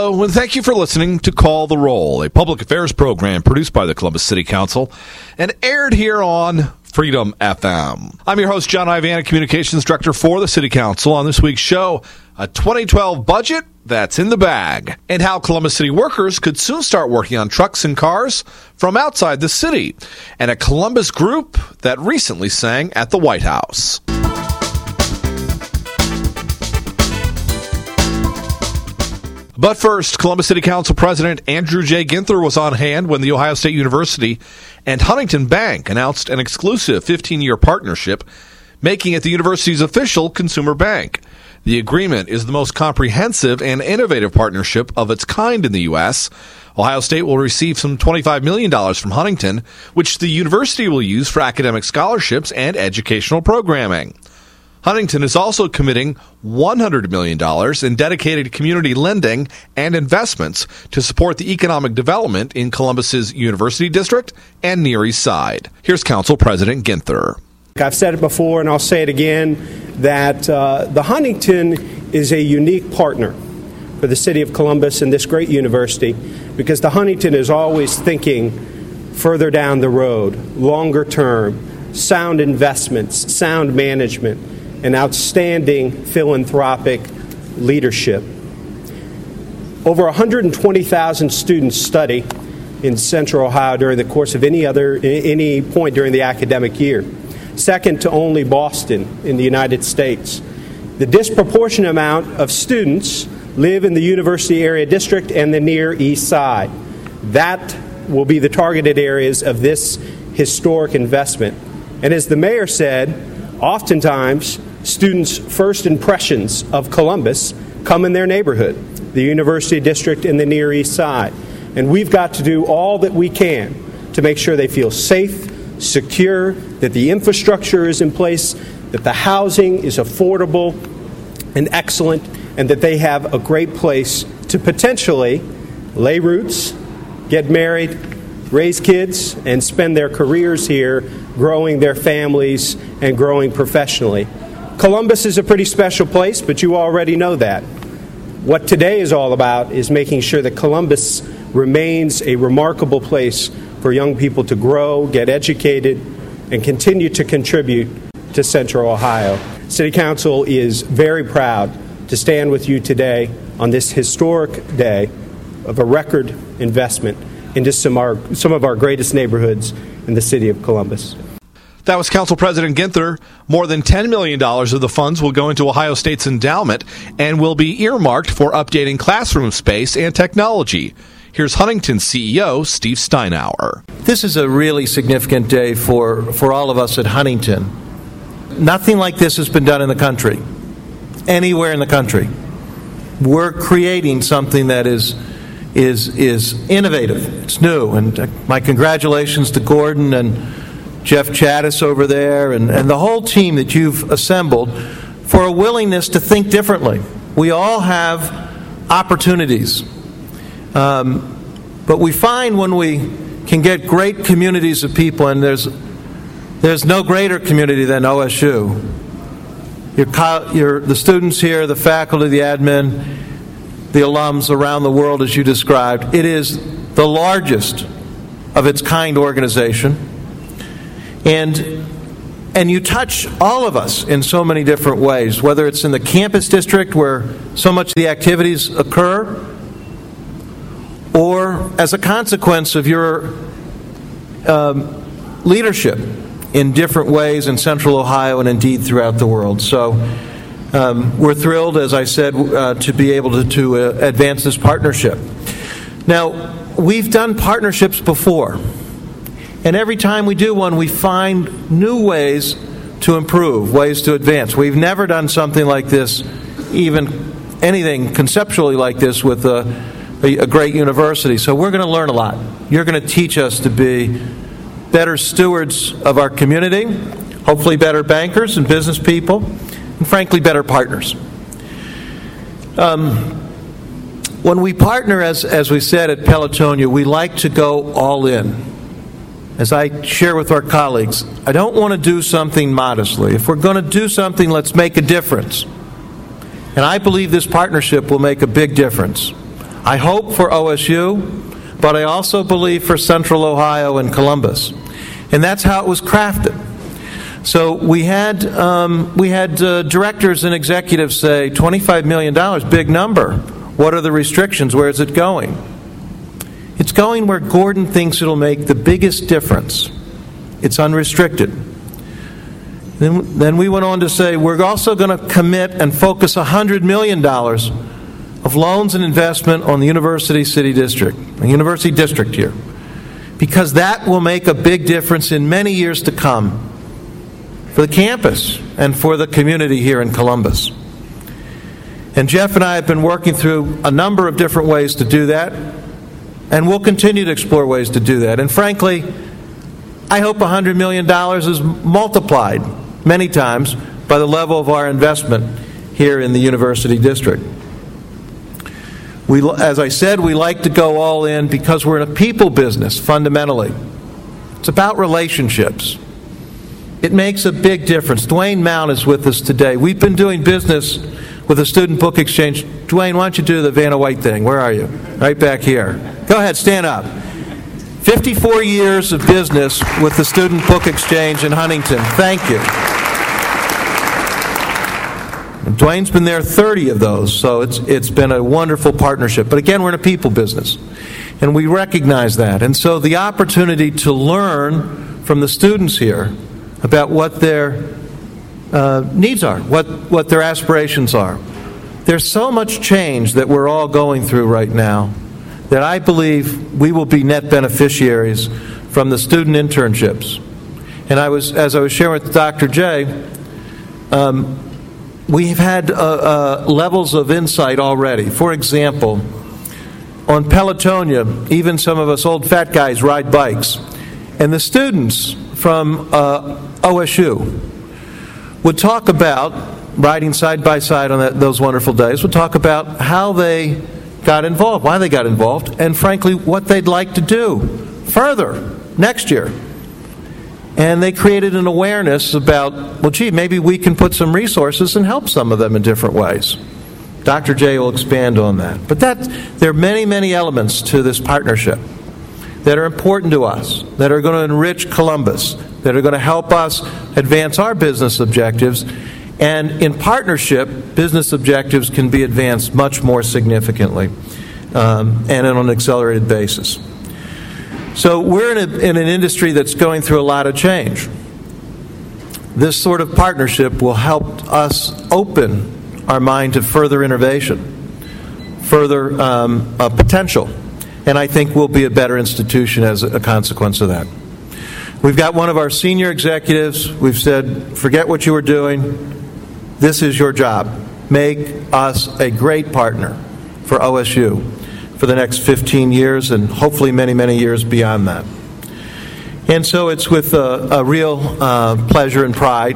Hello, and thank you for listening to Call the Roll, a public affairs program produced by the Columbus City Council and aired here on Freedom FM. I'm your host, John Ivana, Communications Director for the City Council. On this week's show, a 2012 budget that's in the bag, and how Columbus City workers could soon start working on trucks and cars from outside the city, and a Columbus group that recently sang at the White House. But first, Columbus City Council President Andrew J. Ginther was on hand when The Ohio State University and Huntington Bank announced an exclusive 15-year partnership, making it the university's official consumer bank. The agreement is the most comprehensive and innovative partnership of its kind in the U.S. Ohio State will receive some $25 million from Huntington, which the university will use for academic scholarships and educational programming. Huntington is also committing $100 million in dedicated community lending and investments to support the economic development in Columbus's University District and Near East Side. Here's Council President Ginther. I've said it before, and I'll say it again, that the Huntington is a unique partner for the city of Columbus and this great university, because the Huntington is always thinking further down the road, longer term, sound investments, sound management, and outstanding philanthropic leadership. Over 120,000 students study in Central Ohio during the course of any point during the academic year, second to only Boston in the United States. The disproportionate amount of students live in the University Area District and the Near East Side. That will be the targeted areas of this historic investment. And as the mayor said, oftentimes students' first impressions of Columbus come in their neighborhood, the University District and the Near East Side. And we've got to do all that we can to make sure they feel safe, secure, that the infrastructure is in place, that the housing is affordable and excellent, and that they have a great place to potentially lay roots, get married, raise kids, and spend their careers here, growing their families and growing professionally. Columbus is a pretty special place, but you already know that. What today is all about is making sure that Columbus remains a remarkable place for young people to grow, get educated, and continue to contribute to Central Ohio. City Council is very proud to stand with you today on this historic day of a record investment into some of our greatest neighborhoods in the city of Columbus. That was Council President Ginther. More than $10 million of the funds will go into Ohio State's endowment and will be earmarked for updating classroom space and technology. Here's Huntington CEO Steve Steinauer. This is a really significant day for all of us at Huntington. Nothing like this has been done in the country, anywhere in the country. We're creating something that is innovative. It's new. And my congratulations to Gordon and Jeff Chattis over there and the whole team that you've assembled for a willingness to think differently. We all have opportunities. But we find when we can get great communities of people, and there's no greater community than OSU. The students here, the faculty, the admin, the alums around the world, as you described. It is the largest of its kind organization. And you touch all of us in so many different ways, whether it's in the campus district where so much of the activities occur, or as a consequence of your leadership in different ways in Central Ohio and indeed throughout the world. So we're thrilled, as I said, to be able to advance this partnership. Now, we've done partnerships before. And every time we do one, we find new ways to improve, ways to advance. We've never done something like this, even anything conceptually like this, with a great university. So we're going to learn a lot. You're going to teach us to be better stewards of our community, hopefully better bankers and business people, and frankly, better partners. When we partner, as we said at Pelotonia, we like to go all in. As I share with our colleagues, I don't want to do something modestly. If we're going to do something, let's make a difference. And I believe this partnership will make a big difference. I hope for OSU, but I also believe for Central Ohio and Columbus. And that's how it was crafted. So we had directors and executives say, $25 million, big number. What are the restrictions? Where is it going? It's going where Gordon thinks it'll make the biggest difference. It's unrestricted. Then we went on to say, we're also going to commit and focus $100 million of loans and investment on the University City District, the University District here, because that will make a big difference in many years to come for the campus and for the community here in Columbus. And Jeff and I have been working through a number of different ways to do that, and we'll continue to explore ways to do that. And frankly, I hope $100 million is multiplied many times by the level of our investment here in the University District. As I said, we like to go all in because we're in a people business, fundamentally. It's about relationships. It makes a big difference. Dwayne Mount is with us today. We've been doing business with the Student Book Exchange. Dwayne, why don't you do the Vanna White thing? Where are you? Right back here. Go ahead, stand up. 54 years of business with the Student Book Exchange in Huntington. Thank you. And Dwayne's been there 30 of those, so it's been a wonderful partnership. But again, we're in a people business, and we recognize that. And so the opportunity to learn from the students here about what their needs are, what their aspirations are. There's so much change that we're all going through right now that I believe we will be net beneficiaries from the student internships. And as I was sharing with Dr. J, we've had levels of insight already. For example, on Pelotonia, even some of us old fat guys ride bikes. And the students from OSU would talk about, riding side by side on those wonderful days, would talk about how they got involved, why they got involved, and frankly, what they'd like to do further next year. And they created an awareness about, well, gee, maybe we can put some resources and help some of them in different ways. Dr. J will expand on that. But there are many, many elements to this partnership that are important to us, that are going to enrich Columbus, that are going to help us advance our business objectives. And in partnership, business objectives can be advanced much more significantly and on an accelerated basis. So we're in an industry that's going through a lot of change. This sort of partnership will help us open our mind to further innovation, further potential. And I think we'll be a better institution as a consequence of that. We've got one of our senior executives. We've said, forget what you were doing. This is your job. Make us a great partner for OSU for the next 15 years and hopefully many, many years beyond that. And so it's with a real pleasure and pride,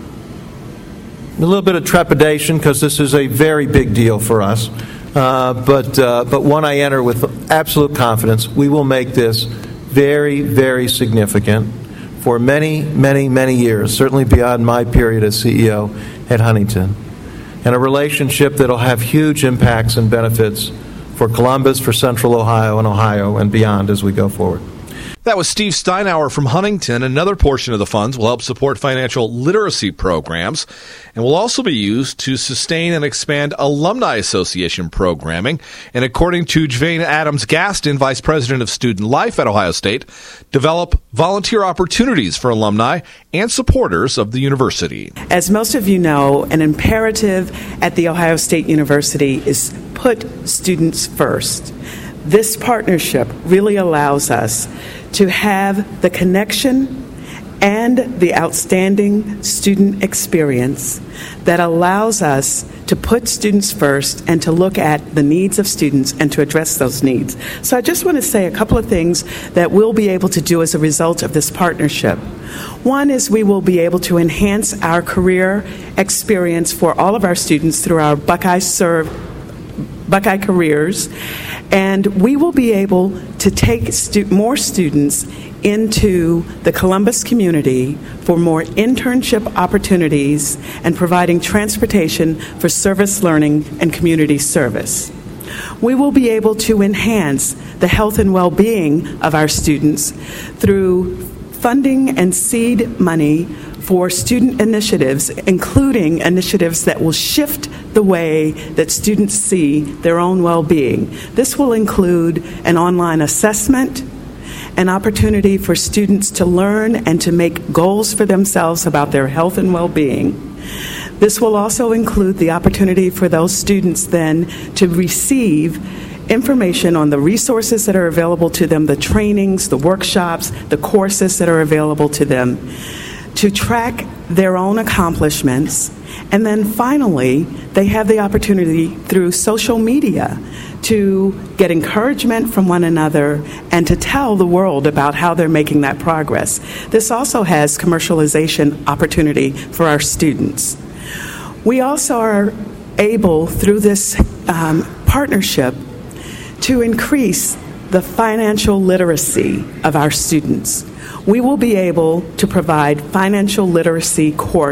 a little bit of trepidation because this is a very big deal for us, but one I enter with absolute confidence. We will make this very, very significant for many, many, many years, certainly beyond my period as CEO at Huntington, and a relationship that will have huge impacts and benefits for Columbus, for Central Ohio, and beyond as we go forward. That was Steve Steinauer from Huntington. Another portion of the funds will help support financial literacy programs and will also be used to sustain and expand Alumni Association programming. And according to Jvain Adams-Gaston, Vice President of Student Life at Ohio State, develop volunteer opportunities for alumni and supporters of the university. As most of you know, an imperative at The Ohio State University is put students first. This partnership really allows us to have the connection and the outstanding student experience that allows us to put students first and to look at the needs of students and to address those needs. So I just want to say a couple of things that we'll be able to do as a result of this partnership. One is we will be able to enhance our career experience for all of our students through our Buckeye Careers, and we will be able to take more students into the Columbus community for more internship opportunities and providing transportation for service learning and community service. We will be able to enhance the health and well-being of our students through funding and seed money for student initiatives, including initiatives that will shift the way that students see their own well-being. This will include an online assessment, an opportunity for students to learn and to make goals for themselves about their health and well-being. This will also include the opportunity for those students then to receive information on the resources that are available to them, the trainings, the workshops, the courses that are available to them, to track their own accomplishments. And then finally, they have the opportunity through social media to get encouragement from one another and to tell the world about how they're making that progress. This also has commercialization opportunity for our students. We also are able, through this partnership, to increase the financial literacy of our students. We will be able to provide financial literacy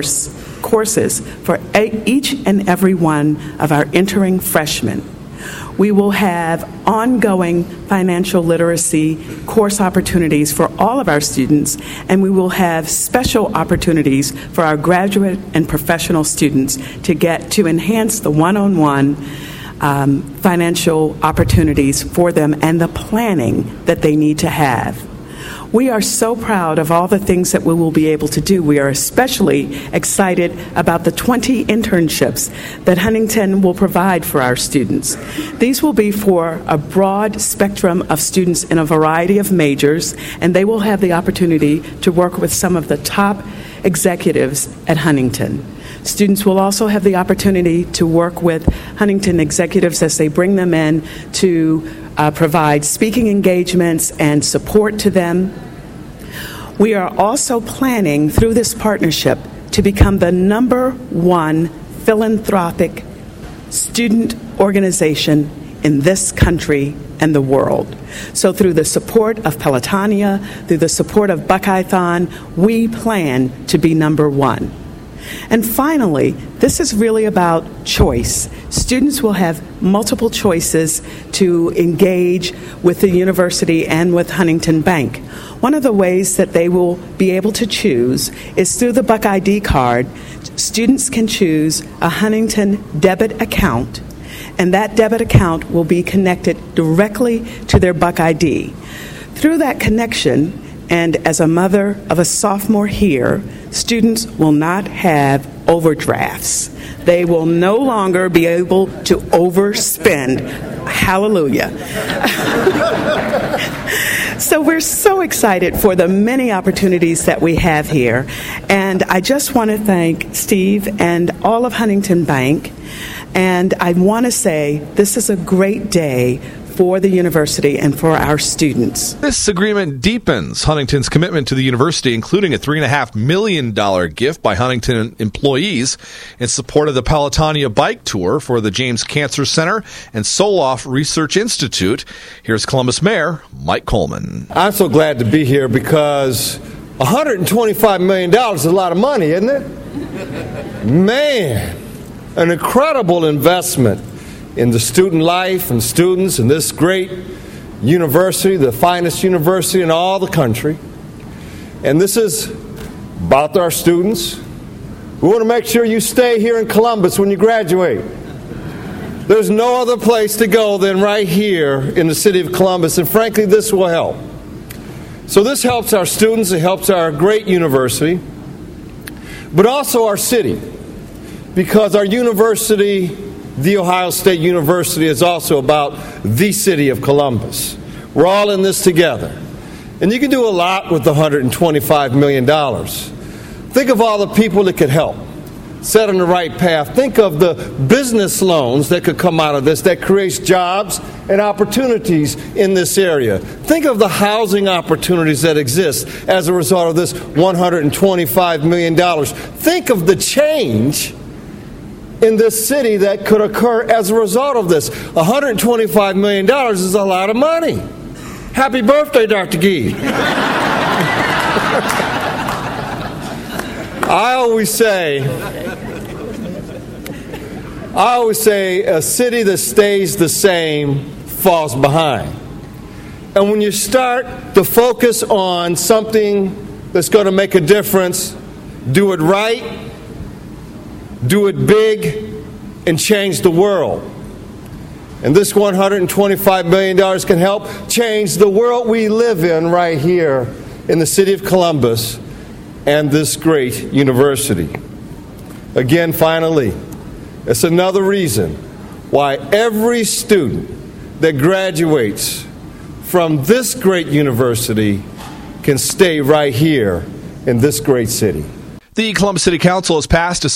courses for each and every one of our entering freshmen. We will have ongoing financial literacy course opportunities for all of our students, and we will have special opportunities for our graduate and professional students to enhance the one-on-one financial opportunities for them and the planning that they need to have. We are so proud of all the things that we will be able to do. We are especially excited about the 20 internships that Huntington will provide for our students. These will be for a broad spectrum of students in a variety of majors, and they will have the opportunity to work with some of the top executives at Huntington. Students will also have the opportunity to work with Huntington executives as they bring them in to provide speaking engagements and support to them. We are also planning through this partnership to become the #1 philanthropic student organization in this country and the world. So through the support of Pelotonia, through the support of Buckeye-thon, we plan to be #1. And finally, this is really about choice. Students will have multiple choices to engage with the university and with Huntington Bank. One of the ways that they will be able to choose is through the Buck ID card. Students can choose a Huntington debit account, and that debit account will be connected directly to their Buck ID. Through that connection, and as a mother of a sophomore here, students will not have overdrafts. They will no longer be able to overspend. Hallelujah. So we're so excited for the many opportunities that we have here. And I just want to thank Steve and all of Huntington Bank. And I want to say this is a great day for the university and for our students. This agreement deepens Huntington's commitment to the university, including a $3.5 million gift by Huntington employees in support of the Pelotonia Bike Tour for the James Cancer Center and Soloff Research Institute. Here's Columbus Mayor Mike Coleman. I'm so glad to be here because $125 million is a lot of money, isn't it? Man, an incredible investment in the student life and students in this great university, the finest university in all the country. And this is about our students. We want to make sure you stay here in Columbus when you graduate. There's no other place to go than right here in the city of Columbus, and frankly, this will help. So this helps our students, it helps our great university, but also our city, because our university, The Ohio State University, is also about the city of Columbus. We're all in this together. And you can do a lot with the $125 million. Think of all the people that could help, set on the right path. Think of the business loans that could come out of this that creates jobs and opportunities in this area. Think of the housing opportunities that exist as a result of this $125 million. Think of the change in this city that could occur as a result of this. $125 million is a lot of money. Happy birthday, Dr. Gee. I always say I always say a city that stays the same falls behind. And when you start to focus on something that's going to make a difference, do it right, do it big, and change the world. And this $125 million can help change the world we live in right here in the city of Columbus and this great university. Again, finally, it's another reason why every student that graduates from this great university can stay right here in this great city. The Columbus City Council has passed a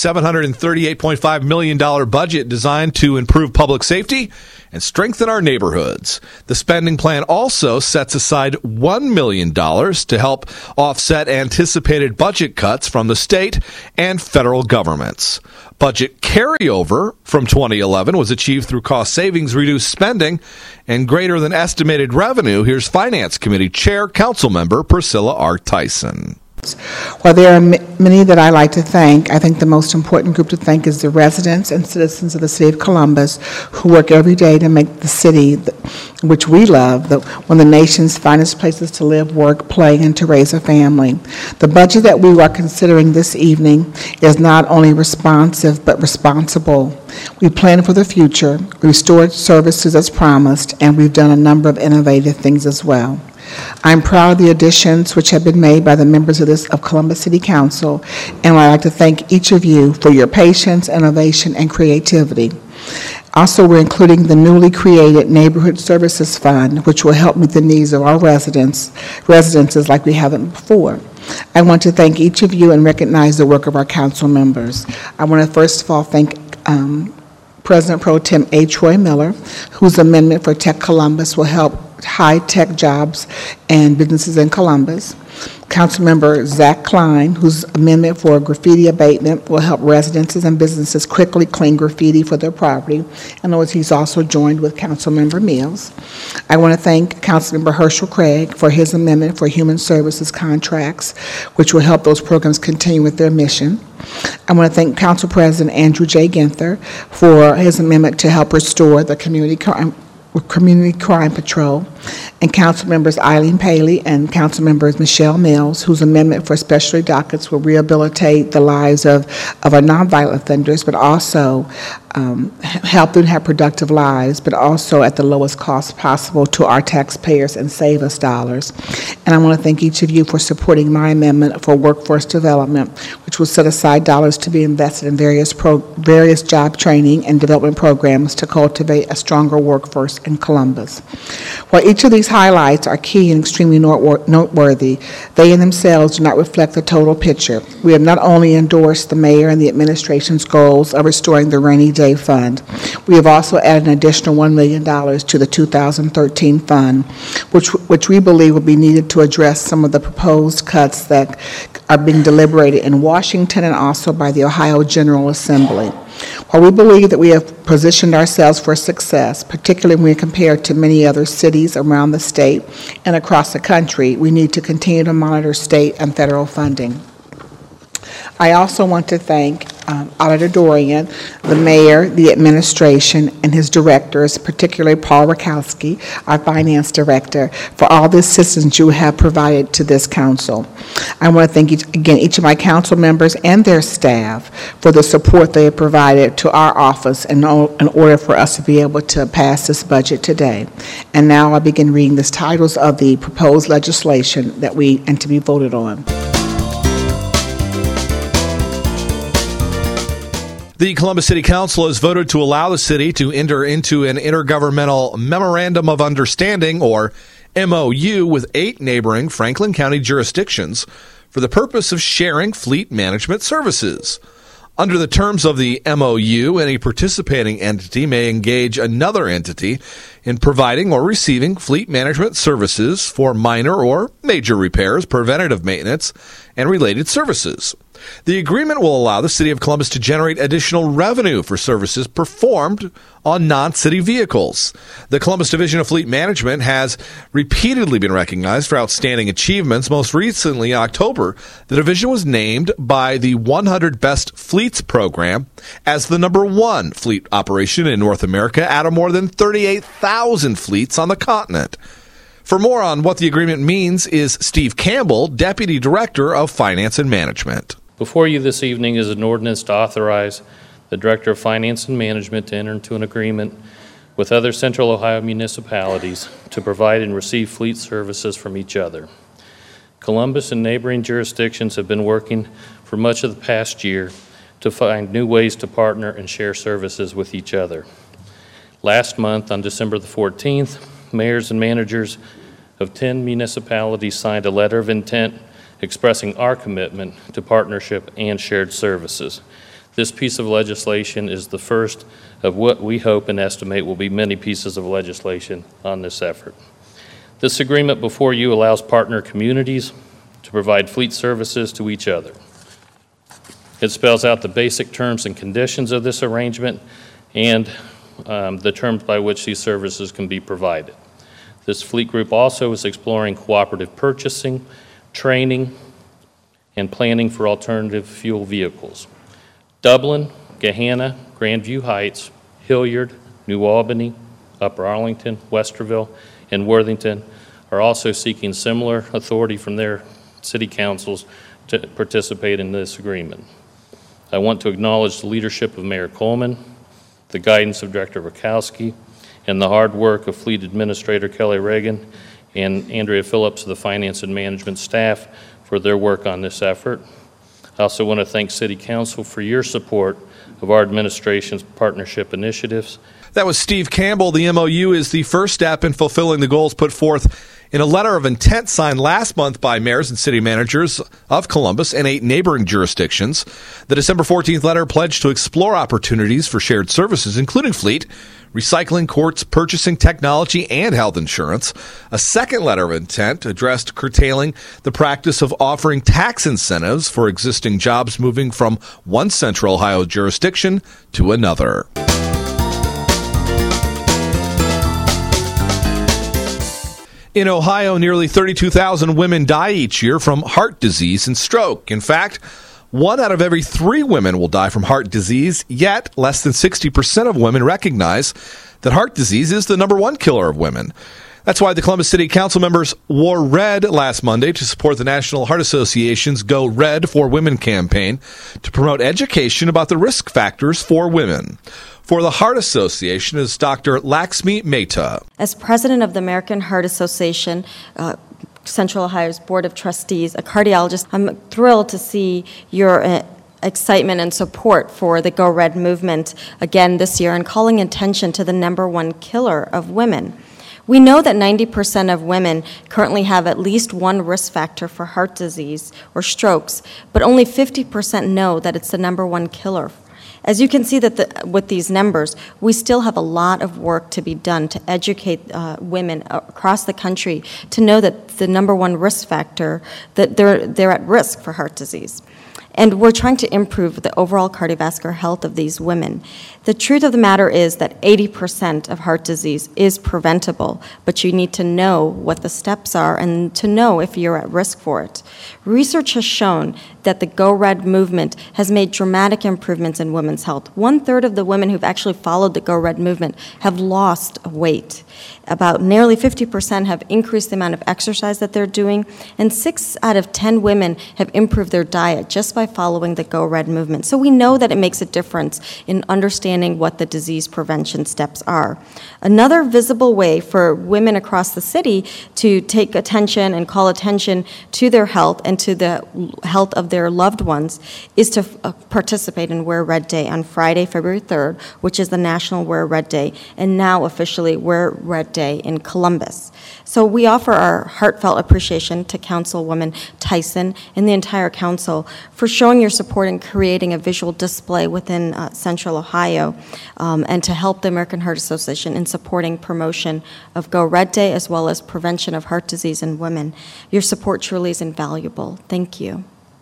$738.5 million budget designed to improve public safety and strengthen our neighborhoods. The spending plan also sets aside $1 million to help offset anticipated budget cuts from the state and federal governments. Budget carryover from 2011 was achieved through cost savings, reduced spending, and greater than estimated revenue. Here's Finance Committee Chair, Councilmember Priscilla R. Tyson. While there are many that I like to thank, I think the most important group to thank is the residents and citizens of the City of Columbus who work every day to make the city, which we love, one of the nation's finest places to live, work, play, and to raise a family. The budget that we are considering this evening is not only responsive but responsible. We plan for the future, restored services as promised, and we've done a number of innovative things as well. I'm proud of the additions which have been made by the members of Columbus City Council, and I'd like to thank each of you for your patience, innovation, and creativity. Also, we're including the newly created Neighborhood Services Fund, which will help meet the needs of our residences like we haven't before. I want to thank each of you and recognize the work of our council members. I want to first of all thank President Pro Tem A. Troy Miller, whose amendment for Tech Columbus will help high-tech jobs and businesses in Columbus. Councilmember Zach Klein, whose amendment for graffiti abatement will help residences and businesses quickly clean graffiti for their property. And notice he's also joined with Councilmember Mills. I want to thank Councilmember Herschel Craig for his amendment for human services contracts, which will help those programs continue with their mission. I want to thank Council President Andrew J. Ginther for his amendment to help restore the Community Crime Patrol, and Council Members Eileen Paley and Council Members Michelle Mills, whose amendment for specialty dockets will rehabilitate the lives of our nonviolent offenders, but also help them have productive lives, but also at the lowest cost possible to our taxpayers and save us dollars. And I want to thank each of you for supporting my amendment for workforce development, which will set aside dollars to be invested in various job training and development programs to cultivate a stronger workforce in Columbus. While each of these highlights are key and extremely noteworthy, they in themselves do not reflect the total picture. We have not only endorsed the mayor and the administration's goals of restoring the rainy day fund, we have also added an additional $1 million to the 2013 fund, which we believe will be needed to address some of the proposed cuts that are being deliberated in Washington and also by the Ohio General Assembly. While we believe that we have positioned ourselves for success, particularly when compared to many other cities around the state and across the country, we need to continue to monitor state and federal funding. I also want to thank Auditor Dorian, the mayor, the administration, and his directors, particularly Paul Rakowski, our finance director, for all the assistance you have provided to this council. I want to thank each of my council members and their staff for the support they have provided to our office in order for us to be able to pass this budget today. And now I'll begin reading the titles of the proposed legislation and to be voted on. The Columbus City Council has voted to allow the city to enter into an intergovernmental Memorandum of Understanding, or MOU, with 8 neighboring Franklin County jurisdictions for the purpose of sharing fleet management services. Under the terms of the MOU, any participating entity may engage another entity in providing or receiving fleet management services for minor or major repairs, preventative maintenance, and related services. The agreement will allow the City of Columbus to generate additional revenue for services performed on non-city vehicles. The Columbus Division of Fleet Management has repeatedly been recognized for outstanding achievements. Most recently, in October, the division was named by the 100 Best Fleets program as the #1 fleet operation in North America out of more than 38,000 fleets on the continent. For more on what the agreement means is Steve Campbell, Deputy Director of Finance and Management. Before you this evening is an ordinance to authorize the Director of Finance and Management to enter into an agreement with other Central Ohio municipalities to provide and receive fleet services from each other. Columbus and neighboring jurisdictions have been working for much of the past year to find new ways to partner and share services with each other. Last month, on December the 14th, mayors and managers of 10 municipalities signed a letter of intent expressing our commitment to partnership and shared services. This piece of legislation is the first of what we hope and estimate will be many pieces of legislation on this effort. This agreement before you allows partner communities to provide fleet services to each other. It spells out the basic terms and conditions of this arrangement and the terms by which these services can be provided. This fleet group also is exploring cooperative purchasing, training, and planning for alternative fuel vehicles. Dublin, Gahanna, Grandview Heights, Hilliard, New Albany, Upper Arlington, Westerville, and Worthington are also seeking similar authority from their city councils to participate in this agreement. I want to acknowledge the leadership of Mayor Coleman, the guidance of Director Rakowski, and the hard work of Fleet Administrator Kelly Reagan and Andrea Phillips of the Finance and Management staff for their work on this effort. I also want to thank City Council for your support of our administration's partnership initiatives. That was Steve Campbell. The MOU is the first step in fulfilling the goals put forth in a letter of intent signed last month by mayors and city managers of Columbus and 8 neighboring jurisdictions. The December 14th letter pledged to explore opportunities for shared services, including fleet, recycling, courts, purchasing, technology, and health insurance. A second letter of intent addressed curtailing the practice of offering tax incentives for existing jobs moving from one Central Ohio jurisdiction to another. In Ohio, nearly 32,000 women die each year from heart disease and stroke. In fact, 1 out of every 3 women will die from heart disease, yet less than 60% of women recognize that heart disease is the #1 killer of women. That's why the Columbus City Council members wore red last Monday to support the National Heart Association's Go Red for Women campaign to promote education about the risk factors for women. For the Heart Association is Dr. Laxmi Mehta. As president of the American Heart Association, Central Ohio's Board of Trustees, a cardiologist, I'm thrilled to see your excitement and support for the Go Red movement again this year and calling attention to the #1 killer of women. We know that 90% of women currently have at least one risk factor for heart disease or strokes, but only 50% know that it's the #1 killer. As you can see with these numbers, we still have a lot of work to be done to educate women across the country to know that the #1 risk factor, that they're at risk for heart disease. And we're trying to improve the overall cardiovascular health of these women. The truth of the matter is that 80% of heart disease is preventable, but you need to know what the steps are and to know if you're at risk for it. Research has shown that the Go Red movement has made dramatic improvements in women's health. 1/3 of the women who've actually followed the Go Red movement have lost weight. About nearly 50% have increased the amount of exercise that they're doing, and 6 out of 10 women have improved their diet just by following the Go Red movement. So we know that it makes a difference in understanding what the disease prevention steps are. Another visible way for women across the city to take attention and call attention to their health and to the health of their loved ones is to participate in Wear Red Day on Friday, February 3rd, which is the National Wear Red Day, and now officially Wear Red Day in Columbus. So we offer our heartfelt appreciation to Councilwoman Tyson and the entire council for showing your support in creating a visual display within Central Ohio and to help the American Heart Association in supporting promotion of Go Red Day as well as prevention of heart disease in women. Your support truly is invaluable. Thank you.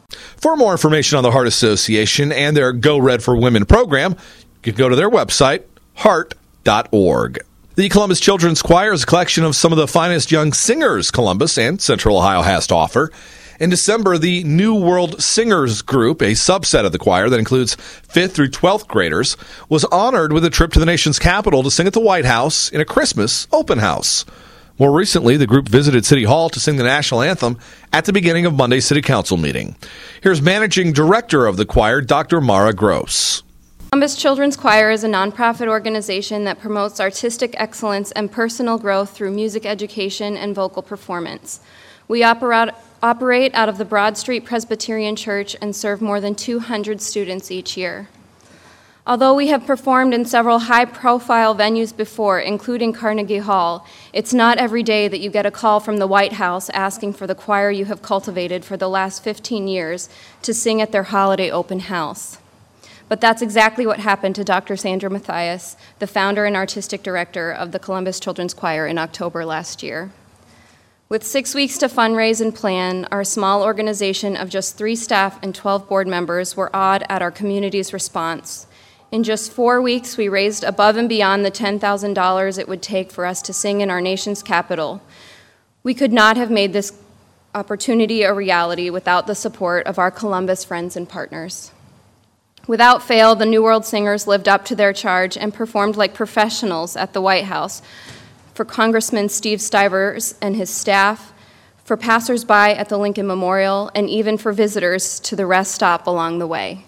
For more information on the Heart Association and their Go Red for Women program, you can go to their website, heart.org. The Columbus Children's Choir is a collection of some of the finest young singers Columbus and Central Ohio has to offer. In December, the New World Singers Group, a subset of the choir that includes 5th through 12th graders, was honored with a trip to the nation's capital to sing at the White House in a Christmas open house. More recently, the group visited City Hall to sing the national anthem at the beginning of Monday's City Council meeting. Here's Managing Director of the choir, Dr. Mara Gross. Columbus Children's Choir is a nonprofit organization that promotes artistic excellence and personal growth through music education and vocal performance. We operate out of the Broad Street Presbyterian Church and serve more than 200 students each year. Although we have performed in several high-profile venues before, including Carnegie Hall, it's not every day that you get a call from the White House asking for the choir you have cultivated for the last 15 years to sing at their holiday open house. But that's exactly what happened to Dr. Sandra Mathias, the founder and artistic director of the Columbus Children's Choir, in October last year. With 6 weeks to fundraise and plan, our small organization of just 3 staff and 12 board members were awed at our community's response. In just 4 weeks, we raised above and beyond the $10,000 it would take for us to sing in our nation's capital. We could not have made this opportunity a reality without the support of our Columbus friends and partners. Without fail, the New World Singers lived up to their charge and performed like professionals at the White House for Congressman Steve Stivers and his staff, for passersby at the Lincoln Memorial, and even for visitors to the rest stop along the way.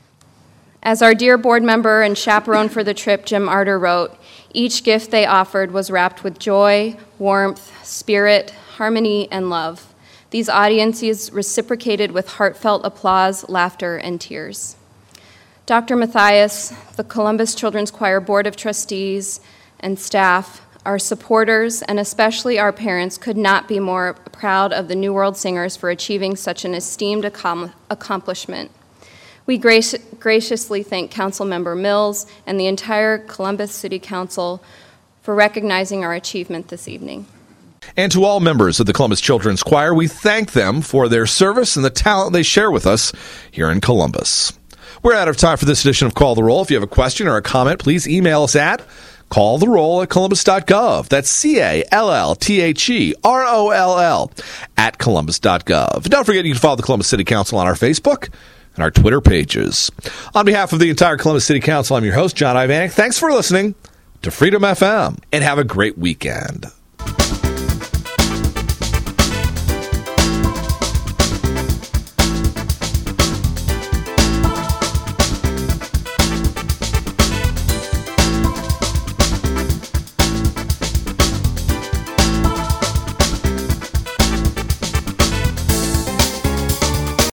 As our dear board member and chaperone for the trip, Jim Arter, wrote, each gift they offered was wrapped with joy, warmth, spirit, harmony, and love. These audiences reciprocated with heartfelt applause, laughter, and tears. Dr. Mathias, the Columbus Children's Choir Board of Trustees, and staff, our supporters, and especially our parents, could not be more proud of the New World Singers for achieving such an esteemed accomplishment. We graciously thank Councilmember Mills and the entire Columbus City Council for recognizing our achievement this evening. And to all members of the Columbus Children's Choir, we thank them for their service and the talent they share with us here in Columbus. We're out of time for this edition of Call the Roll. If you have a question or a comment, please email us at calltheroll@columbus.gov. That's CALLTHEROLL at columbus.gov. Don't forget you can follow the Columbus City Council on our Facebook and our Twitter pages. On behalf of the entire Columbus City Council, I'm your host, John Ivanek. Thanks for listening to Freedom FM, and have a great weekend.